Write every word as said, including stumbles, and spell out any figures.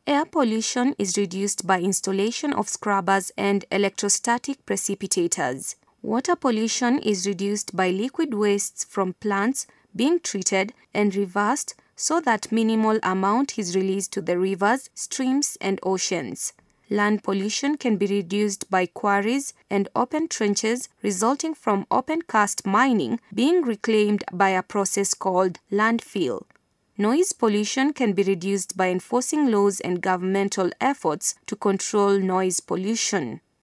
Air pollution is reduced by installation of scrubbers and electrostatic precipitators. Water pollution is reduced by liquid wastes from plants being treated and reversed so that minimal amount is released to the rivers, streams, and oceans. Land pollution can be reduced by quarries and open trenches resulting from open-cast mining being reclaimed by a process called landfill. Noise pollution can be reduced by enforcing laws and governmental efforts to control noise pollution.